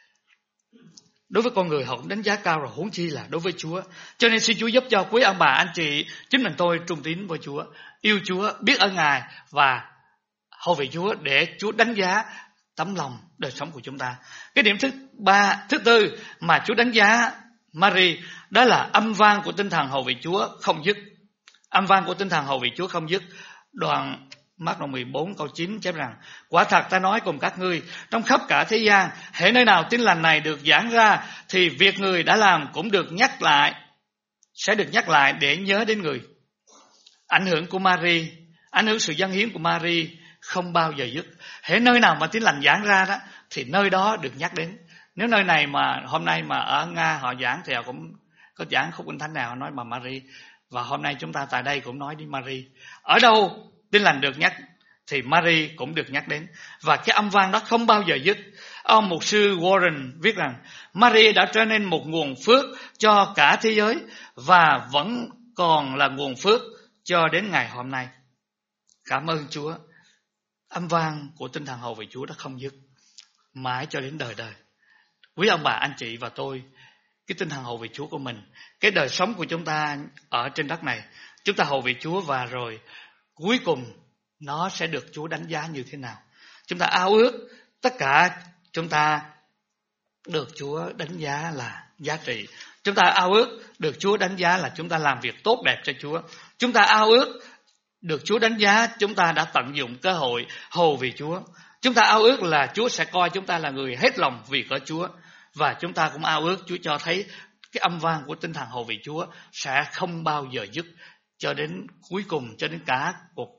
đối với con người họ cũng đánh giá cao rồi, huống chi là đối với Chúa. Cho nên xin Chúa giúp cho quý ông bà anh chị, chính mình tôi trung tín với Chúa, yêu Chúa, biết ơn Ngài và hầu về Chúa, để Chúa đánh giá tấm lòng đời sống của chúng ta. Cái điểm thứ tư mà Chúa đánh giá Mary, đó là âm vang của tinh thần hầu về Chúa không dứt. Âm vang của tinh thần hầu về Chúa không dứt. Đoạn Mác 14 câu 9 chép rằng: quả thật ta nói cùng các ngươi, trong khắp cả thế gian, hễ nơi nào tin lành này được giảng ra, thì việc người đã làm cũng được nhắc lại, sẽ được nhắc lại để nhớ đến người. Ảnh hưởng của Mary, ảnh hưởng sự dâng hiến của Mary không bao giờ dứt. Hễ nơi nào mà tin lành giảng ra đó, thì nơi đó được nhắc đến. Nếu nơi này mà hôm nay mà ở Nga họ giảng thì họ cũng có giảng khúc Kinh Thánh nào nói mà Mary. Và hôm nay chúng ta tại đây cũng nói đến Mary. Ở đâu tin lành được nhắc thì Mary cũng được nhắc đến. Và cái âm vang đó không bao giờ dứt. Ông mục sư Warren viết rằng Mary đã trở nên một nguồn phước cho cả thế giới, và vẫn còn là nguồn phước cho đến ngày hôm nay. Cảm ơn Chúa. Âm vang của tinh thần hầu về Chúa đã không dứt mãi cho đến đời đời. Quý ông bà anh chị và tôi, cái tinh thần hầu về Chúa của mình, cái đời sống của chúng ta ở trên đất này, chúng ta hầu về Chúa và rồi cuối cùng nó sẽ được Chúa đánh giá như thế nào? Chúng ta ao ước tất cả chúng ta được Chúa đánh giá là giá trị. Chúng ta ao ước được Chúa đánh giá là chúng ta làm việc tốt đẹp cho Chúa. Chúng ta ao ước được Chúa đánh giá chúng ta đã tận dụng cơ hội hầu vì Chúa. Chúng ta ao ước là Chúa sẽ coi chúng ta là người hết lòng vì có Chúa. Và chúng ta cũng ao ước Chúa cho thấy cái âm vang của tinh thần hầu vì Chúa sẽ không bao giờ dứt cho đến cuối cùng, cho đến cả cuộc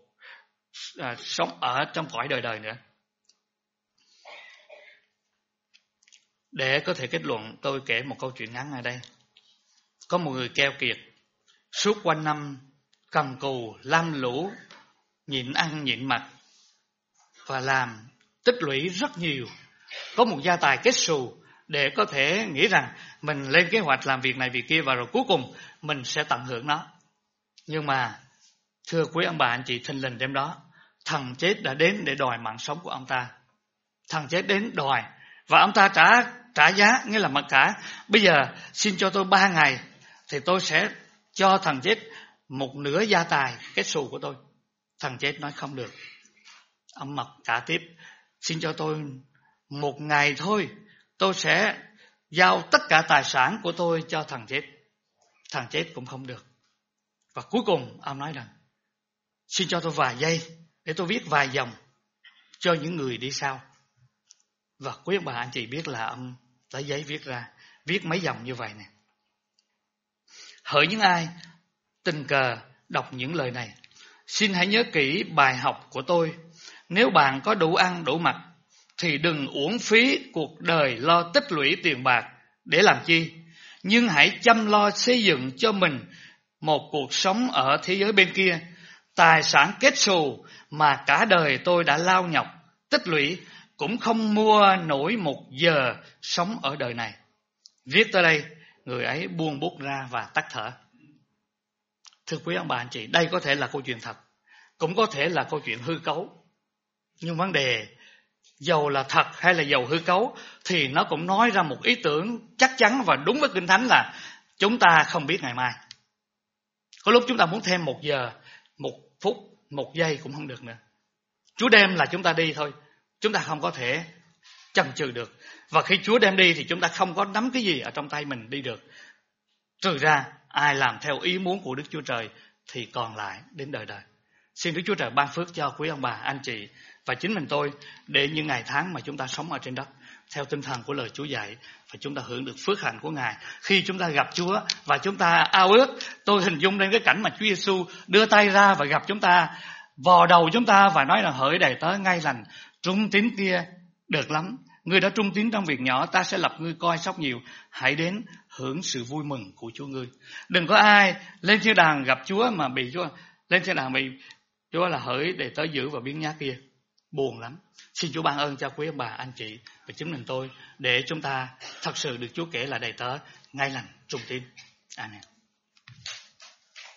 sống ở trong cõi đời đời nữa. Để có thể kết luận, tôi kể một câu chuyện ngắn ở đây. Có một người keo kiệt, suốt quanh năm cần cù, lam lũ, nhịn ăn nhịn mặc và làm tích lũy rất nhiều. Có một gia tài kết xù để có thể nghĩ rằng mình lên kế hoạch làm việc này việc kia và rồi cuối cùng mình sẽ tận hưởng nó. Nhưng mà thưa quý ông bà anh chị, thình lình đêm đó thần chết đã đến để đòi mạng sống của ông ta. Thần chết đến đòi và ông ta trả giá, nghĩa là mặc cả. Bây giờ xin cho tôi 3 ngày thì tôi sẽ cho thần chết một nửa gia tài kết xù của tôi. Thần chết nói không được. Ông mặc cả tiếp, xin cho tôi 1 ngày thôi, tôi sẽ giao tất cả tài sản của tôi cho thần chết. Thần chết cũng không được. Và cuối cùng ông nói rằng xin cho tôi vài giây để tôi viết vài dòng cho những người đi sau. Và quý ông bà anh chị biết là ông lấy giấy viết ra, viết mấy dòng như vậy nè. Hỡi những ai tình cờ đọc những lời này, xin hãy nhớ kỹ bài học của tôi. Nếu bạn có đủ ăn đủ mặc thì đừng uổng phí cuộc đời lo tích lũy tiền bạc để làm chi, nhưng hãy chăm lo xây dựng cho mình một cuộc sống ở thế giới bên kia, tài sản kết xù mà cả đời tôi đã lao nhọc tích lũy cũng không mua nổi một giờ sống ở đời này. Viết tới đây, người ấy buông bút ra và tắt thở. Thưa quý ông bà anh chị, đây có thể là câu chuyện thật, cũng có thể là câu chuyện hư cấu. Nhưng vấn đề dầu là thật hay là dầu hư cấu thì nó cũng nói ra một ý tưởng chắc chắn và đúng với Kinh Thánh là chúng ta không biết ngày mai. Có lúc chúng ta muốn thêm 1 giờ, 1 phút, 1 giây cũng không được nữa. Chúa đem là chúng ta đi thôi, chúng ta không có thể chần chừ được. Và khi Chúa đem đi thì chúng ta không có nắm cái gì ở trong tay mình đi được. Trừ ra ai làm theo ý muốn của Đức Chúa Trời thì còn lại đến đời đời. Xin Đức Chúa Trời ban phước cho quý ông bà, anh chị và chính mình tôi để những ngày tháng mà chúng ta sống ở trên đất theo tinh thần của lời Chúa dạy, và chúng ta hưởng được phước hạnh của Ngài. Khi chúng ta gặp Chúa và chúng ta ao ước, tôi hình dung đến cái cảnh mà Chúa Giêsu đưa tay ra và gặp chúng ta, vò đầu chúng ta và nói là hỡi đầy tớ ngay lành, trung tín kia, được lắm. Ngươi đã trung tín trong việc nhỏ, ta sẽ lập ngươi coi sóc nhiều. Hãy đến hưởng sự vui mừng của Chúa ngươi. Đừng có ai lên thiên đàng gặp Chúa mà bị Chúa lên thiên đàng bị Chúa là hỡi đầy tớ dữ và biếng nhác kia. Buồn lắm. Xin Chúa ban ơn cho quý ông bà, anh chị và chính mình tôi để chúng ta thật sự được Chúa kể là đầy tớ ngay lành trung tín. Amen.